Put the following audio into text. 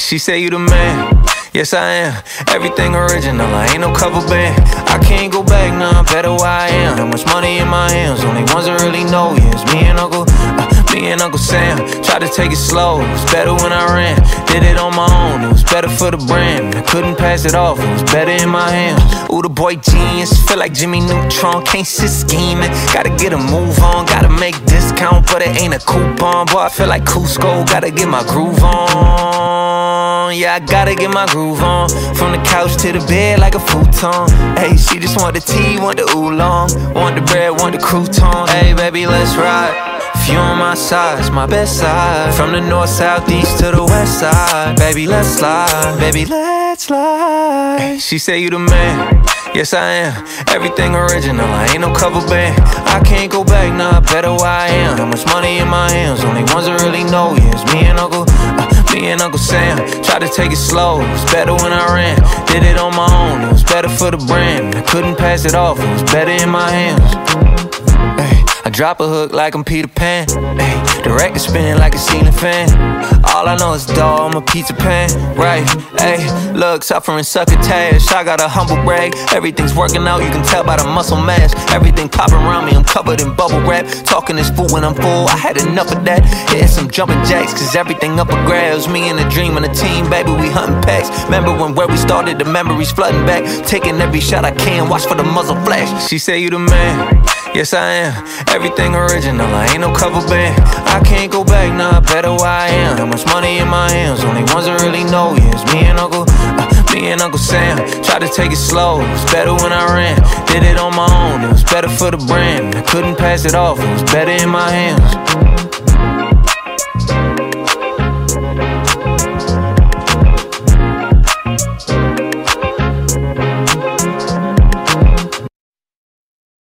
She say you the man, yes I am. Everything original, I ain't no cover band. I can't go back, nah, I'm better where I am. That much money in my hands, only ones that really know you. It's me and Uncle Sam. Tried to take it slow, it was better when I ran. Did it on my own, it was better for the brand. I couldn't pass it off, it was better in my hands. Ooh, the boy genius, feel like Jimmy Neutron. Can't sit scheming, gotta get a move on. Gotta make discount, but it ain't a coupon. Boy, I feel like Cusco, gotta get my groove on. Yeah, I gotta get my groove on. From the couch to the bed like a futon. Hey, she just want the tea, want the oolong. Want the bread, want the crouton. Hey, baby, let's ride. If you on my side, it's my best side. From the north, south, east to the west side. Baby, let's slide. Baby, let's slide. Hey, she say you the man, yes I am. Everything original, I ain't no cover band. I can't go back, nah, better where I am. That much money in my hands, only ones that really know you. It's me and Uncle Sam. Tried to take it slow, it was better when I ran. Did it on my own, it was better for the brand. I couldn't pass it off, it was better in my hands. Hey, I drop a hook like I'm Peter Pan. Hey, the record spin like a ceiling fan. All I know is dough, I'm a pizza pan. Right, hey, look, suffering succotash. I got a humble brag, everything's working out, you can tell by the muscle mass. Everything popping around me, I'm covered in bubble wrap. Talking this food when I'm full, I had enough of that. Hitting some jumping jacks, cause everything up for grabs. Me and the dream and the team, baby, we hunting packs. Remember when where we started, the memories flooding back. Taking every shot I can, watch for the muzzle flash. She say you the man, yes I am. Everything original, I ain't no cover band. I can't go back, nah, better where I am. That much money in my hands, only ones that really know you. It's me and Uncle Sam. Tried to take it slow, it was better when I ran. Did it on my own, it was better for the brand. I couldn't pass it off, it was better in my hands.